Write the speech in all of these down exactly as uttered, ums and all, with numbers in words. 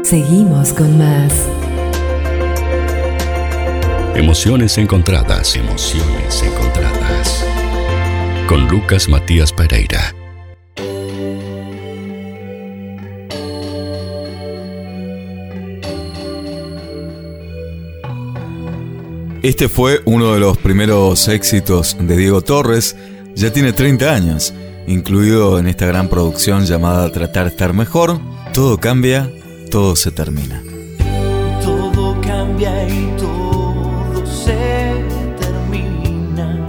Seguimos con más. Emociones encontradas, emociones encontradas. Con Lucas Matías Pereira. Este fue uno de los primeros éxitos de Diego Torres. Ya tiene treinta años, incluido en esta gran producción llamada Tratar de estar mejor. Todo cambia, todo se termina. Todo cambia y todo se termina.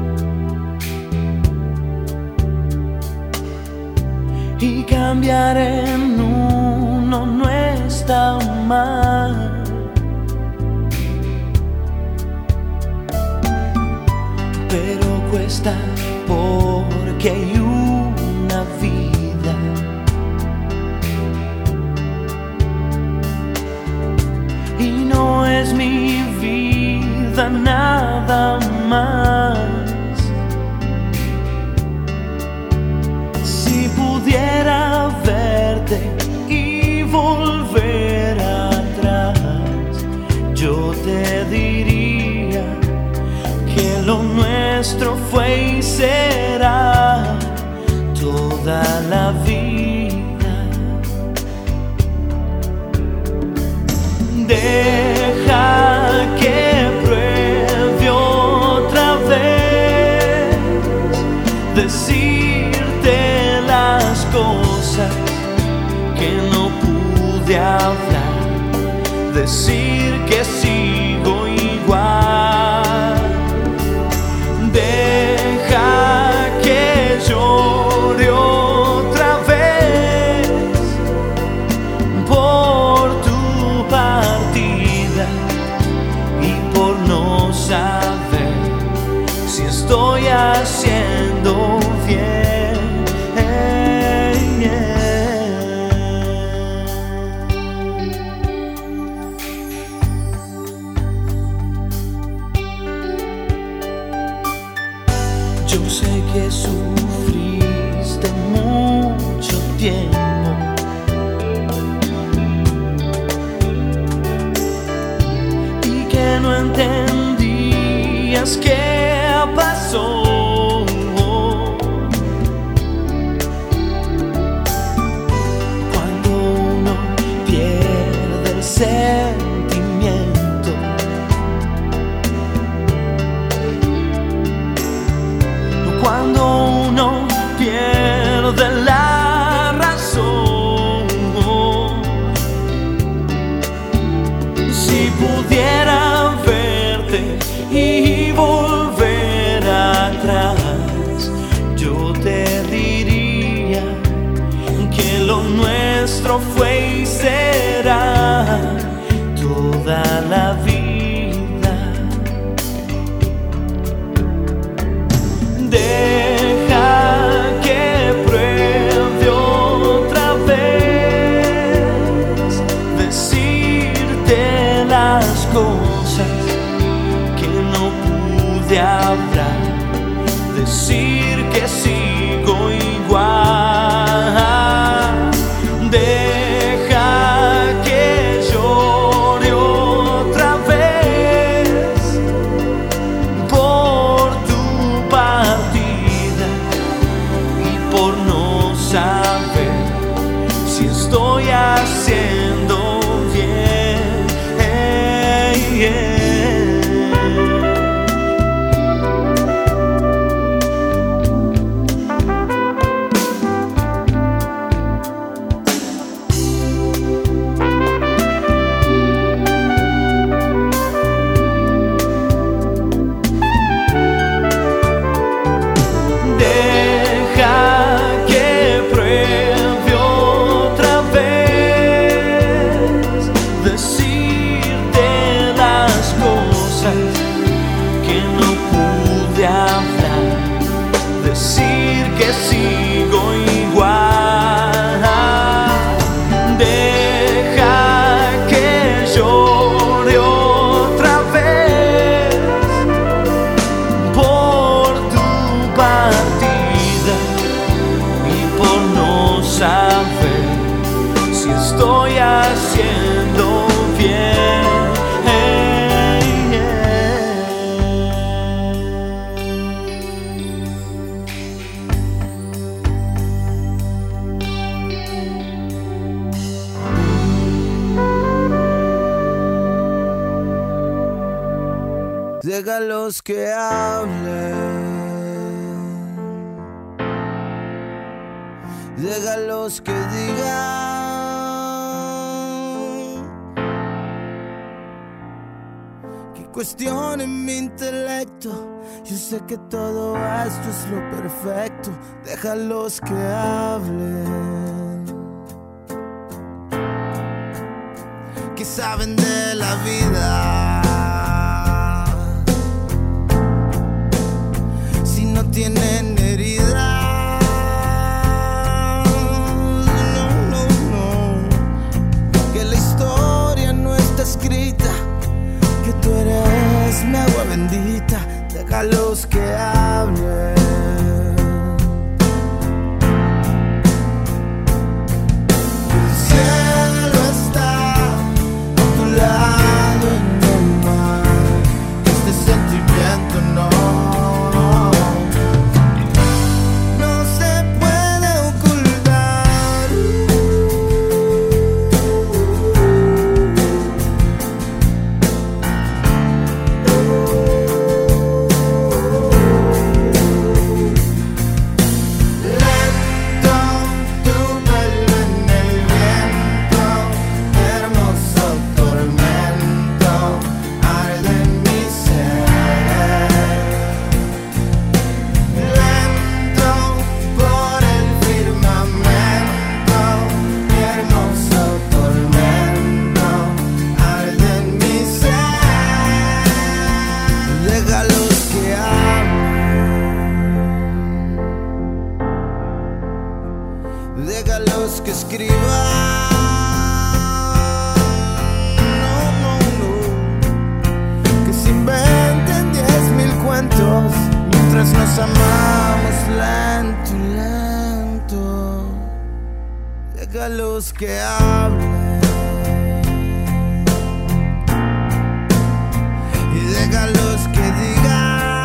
Y cambiar en uno no está mal. Pero cuesta porque hay una vida. Y no es mi vida nada más. Si pudiera verte y volver atrás, yo te diría que lo nuestro fue y será toda la vida. Deja que pruebe otra vez decirte las cosas que no pude hablar, decir que sigo igual. Deja que llore otra vez por tu partida y por no saber si estoy haciendo bien. Yo sé que sufriste mucho tiempo y que no entendías qué pasó. Cuando uno pierde el sentimiento, cuando uno pierde la razón. Si pudiera verte y volver atrás, yo te diría que lo nuestro fue y será toda la vida. Deja que pruebe otra vez decirte las cosas que no pude hablar, decir que sigo igual. Deja que llore otra vez por tu partida y por no saber si estoy haciendo bien. Hey, yeah. Deja que pruebe otra vez decirte las estoy haciendo bien. Déjalos que hablen, déjalos que digan, que cuestionen mi intelecto. Yo sé que todo esto es lo perfecto. Déjalos que hablen, que saben de la vida. No tienen heridas, no, no, no. Que la historia no está escrita, que tú eres mi agua bendita. Déjalos que hablen. El cielo está a tu lado en el mar. Este sentimiento no. Déjalos que escriban, no, no, no. Que se inventen diez mil cuentos mientras nos amamos lento, lento. Déjalos que hablen y déjalos que digan.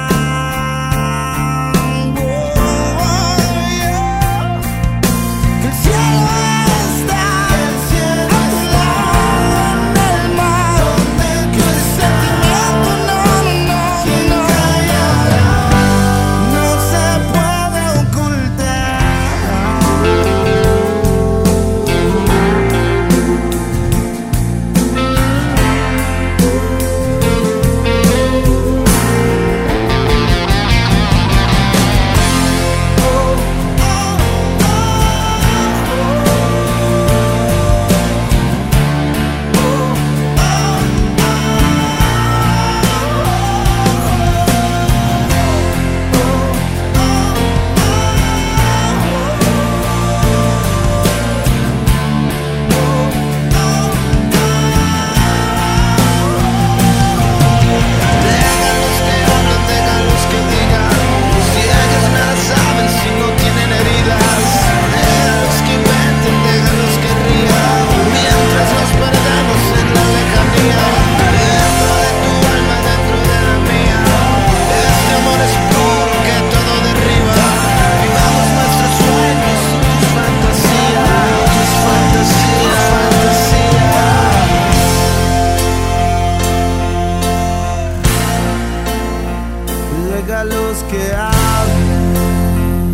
Déjalos que hablen,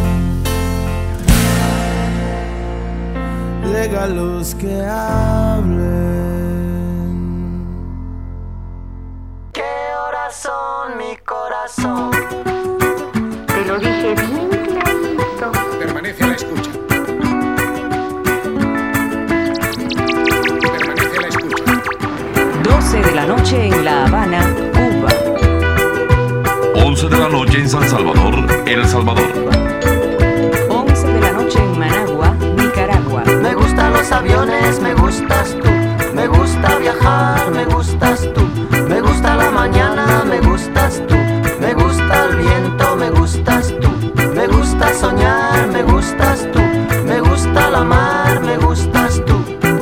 déjalos que hablen. ¿Qué horas son, mi corazón? Te lo dije bien clarito. Permanece a la escucha. Permanece a la escucha. doce de la noche en La Habana, Cuba. once de la noche en San Salvador, El Salvador. once de la noche en Managua, Nicaragua. Me gustan los aviones, me gustas tú. Me gusta viajar, me gustas tú. Me gusta la mañana, me gustas tú. Me gusta el viento, me gustas tú. Me gusta soñar, me gustas tú. Me gusta la mar, me gustas tú.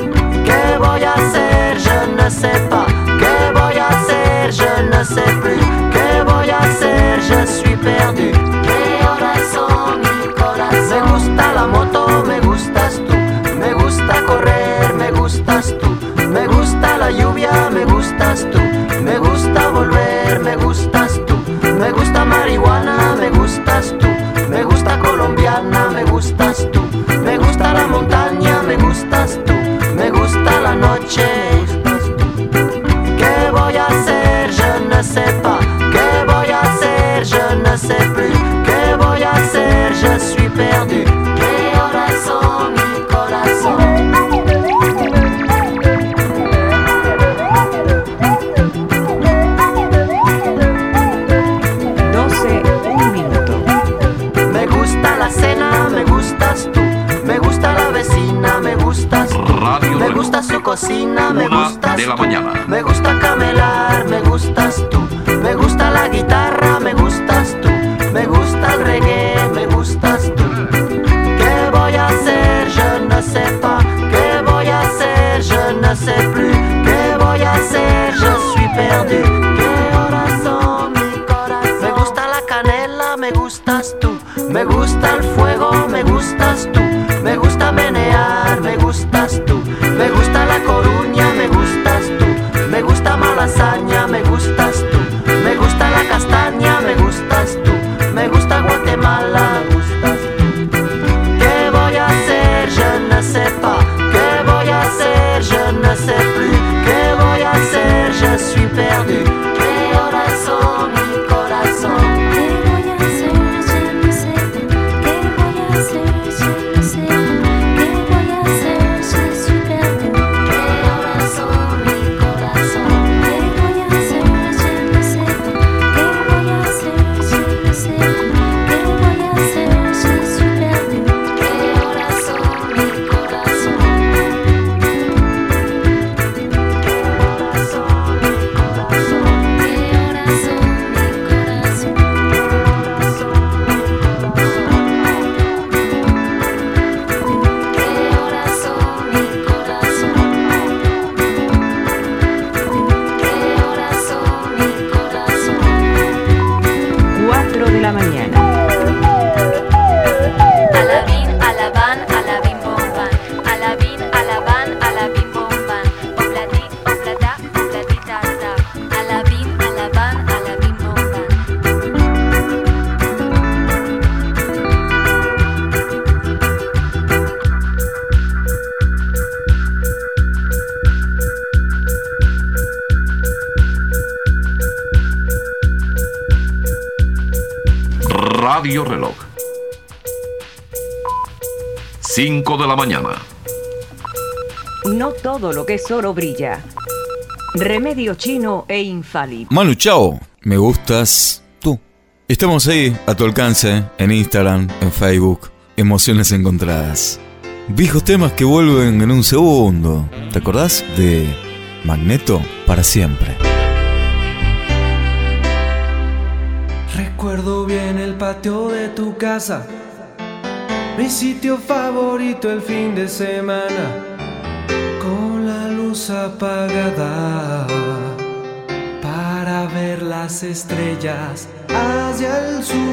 gustas tú. Radio Me Reloj. gusta su cocina, me Una gustas de la tú. mañana. Me gusta camelar, me gustas tú. Me gusta la guitarra, me gustas tú. Me gusta el reggae, me gustas tú. ¿Qué voy a hacer? Je ne sais pas. ¿Qué voy a hacer? Je ne sais plus. ¿Qué voy a hacer? Je suis perdu. ¿Qué horas son, mi corazón? Me gusta la canela, me gustas tú. Me gusta el fuego, me gustas tú. Me gusta menear, me gustas tú. Me gusta La Coruña, me gustas tú. Me gusta Malasaña, me gustas tú. Me gusta la castaña, me gustas tú. Me gusta Guatemala, me gustas tú. ¿Qué voy a hacer? Je ne sais pas. ¿Qué voy a hacer? Je ne sais plus. ¿Qué voy a hacer? Je suis perdu. ¿Qué horas son, mi corazón? ¿Qué voy a hacer? Je ne sais pas. ¿Qué voy a hacer? Je ne sais pas. ¿Qué voy a hacer? Je suis perdu. ¿Qué horas son, mi corazón? ¿Qué voy a hacer? Je ne sais pas. ¿Qué voy a hacer? Je ne sais pas. ¿Qué voy a hacer? Je suis perdu. ¿Qué horas son, mi corazón? cuatro de la mañana. Alabín, alabán, alabín, bombán. Alabín, alabán, alabín, bombán. Oblatí, oblatá, oblatita, ta. Alabín, alabán, alabín, bombán. Radio Reloj. cinco de la mañana. No todo lo que es oro brilla. Remedio chino e infalible. Manu Chao, me gustas tú. Estamos ahí a tu alcance en Instagram, en Facebook. Emociones encontradas. Viejos temas que vuelven en un segundo. ¿Te acordás de Magneto para siempre? Recuerdo bien el patio de tu casa, mi sitio favorito el fin de semana, con la luz apagada, para ver las estrellas hacia el sur.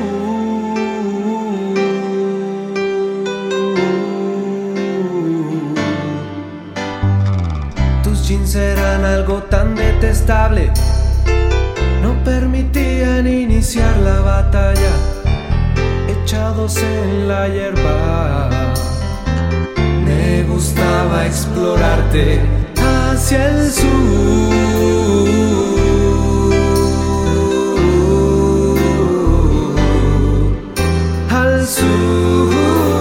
Tus jeans eran algo tan detestable, no permitían iniciar la batalla, echados en la hierba. Me gustaba explorarte hacia el sur. Al sur.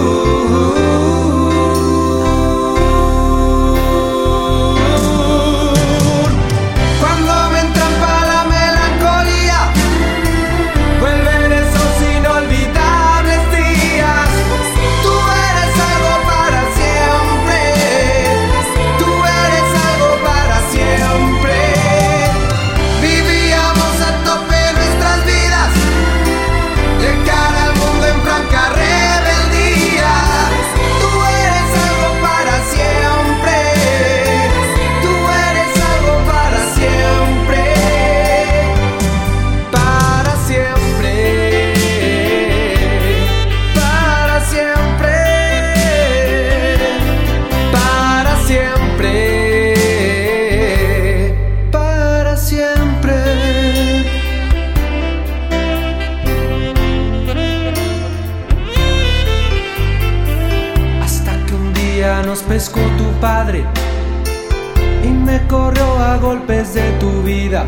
Pescó tu padre y me corrió a golpes de tu vida.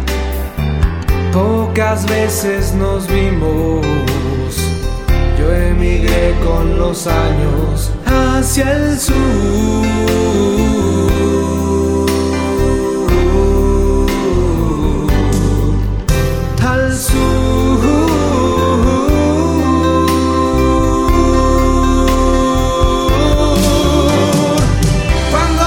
Pocas veces nos vimos. Yo emigré con los años hacia el sur. Al sur. Cuando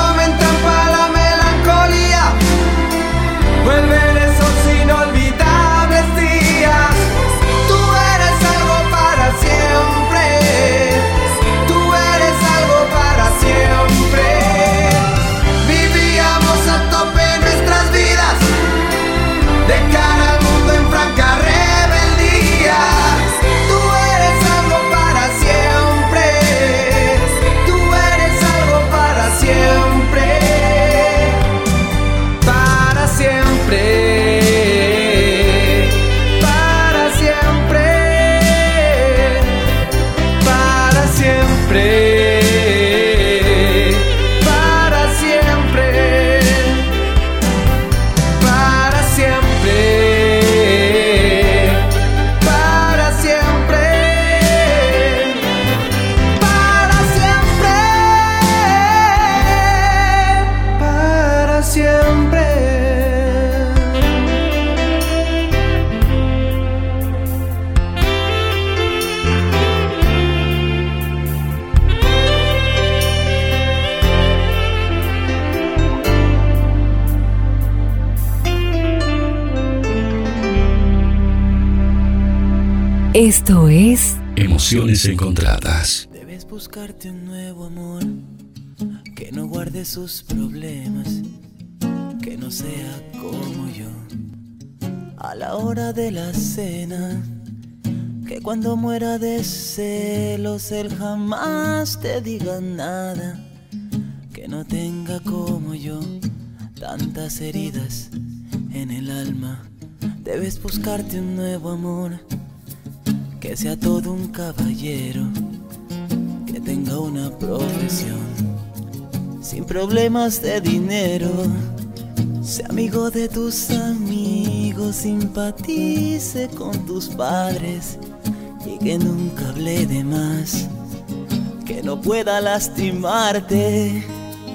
Esto es Emociones Encontradas. Debes buscarte un nuevo amor que no guarde sus problemas, que no sea como yo. A la hora de la cena, que cuando muera de celos él jamás te diga nada, que no tenga como yo tantas heridas en el alma. Debes buscarte un nuevo amor que sea todo un caballero, que tenga una profesión sin problemas de dinero, sea amigo de tus amigos, simpatice con tus padres y que nunca hable de más, que no pueda lastimarte.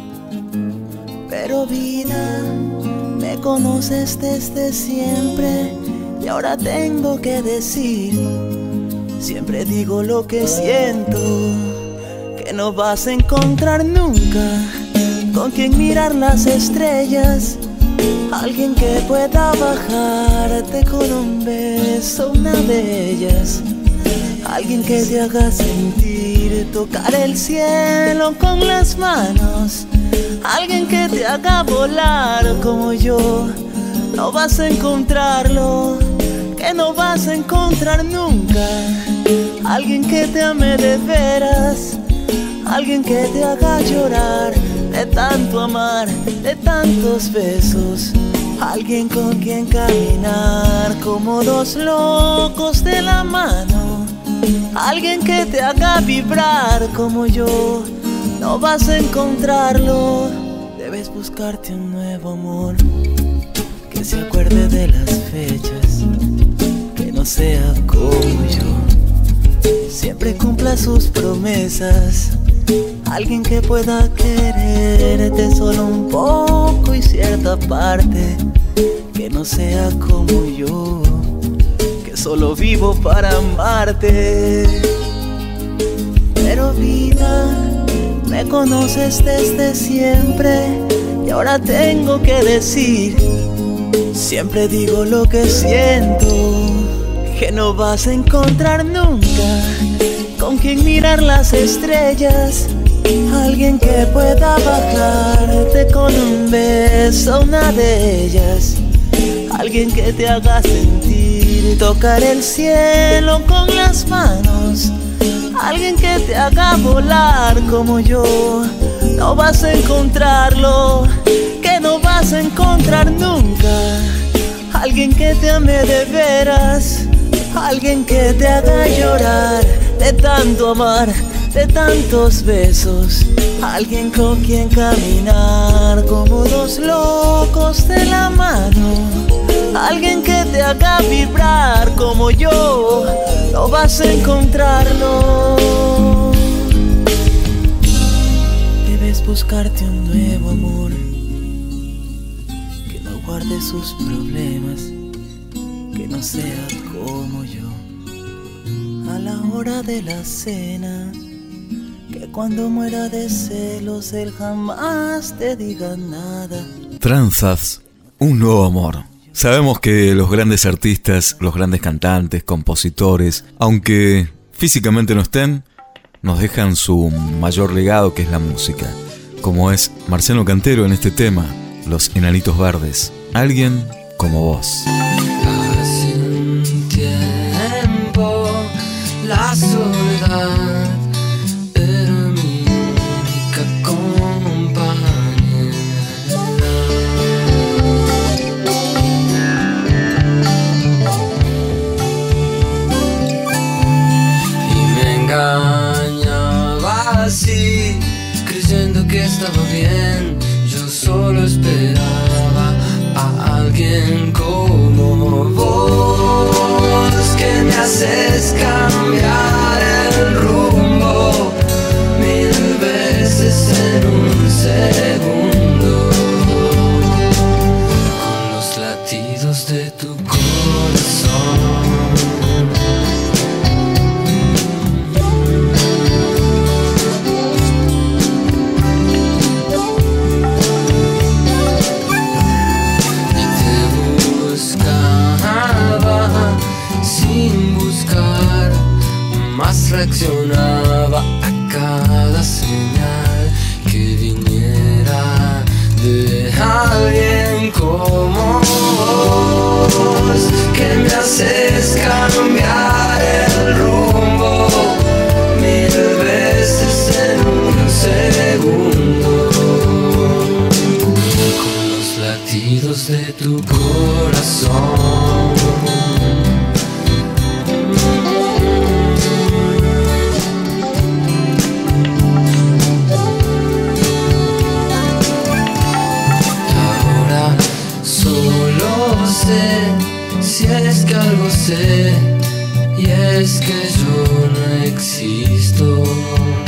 Pero vida, me conoces desde siempre y ahora tengo que decir, siempre digo lo que siento, que no vas a encontrar nunca con quien mirar las estrellas, alguien que pueda bajarte con un beso, una de ellas, alguien que te haga sentir, tocar el cielo con las manos, alguien que te haga volar como yo. No vas a encontrarlo, que no vas a encontrar nunca, alguien que te ame de veras, alguien que te haga llorar de tanto amar, de tantos besos, alguien con quien caminar como dos locos de la mano, alguien que te haga vibrar como yo. No vas a encontrarlo, debes buscarte un nuevo amor que se acuerde de las fechas, que no sea como yo, siempre cumpla sus promesas, alguien que pueda quererte solo un poco y cierta parte, que no sea como yo, que solo vivo para amarte. Pero vida, me conoces desde siempre y ahora tengo que decir, siempre digo lo que siento, que no vas a encontrar nunca con quien mirar las estrellas, alguien que pueda bajarte con un beso, una de ellas, alguien que te haga sentir, tocar el cielo con las manos, alguien que te haga volar como yo. No vas a encontrarlo, que no vas a encontrar nunca, alguien que te ame de veras, alguien que te haga llorar de tanto amar, de tantos besos, alguien con quien caminar como dos locos de la mano, alguien que te haga vibrar como yo. No vas a encontrarlo, debes buscarte un nuevo amor que no guarde sus problemas, que no sea como yo. A la hora de la cena, que cuando muera de celos él jamás te diga nada. Tranzas, un nuevo amor. Sabemos que los grandes artistas, los grandes cantantes, compositores, aunque físicamente no estén, nos dejan su mayor legado, que es la música, como es Marciano Cantero en este tema, Los Enanitos Verdes. Alguien como vos. Hace un tiempo la soledad era mi única compañera, y me engañaba así, creyendo que estaba bien. Yo solo esperaba a alguien como vos, que me haces cambiar el rumbo mil veces en un segundo, con los latidos de tu corazón. Sin buscar de tu corazón. Ahora solo sé, si es que algo sé, y es que yo no existo.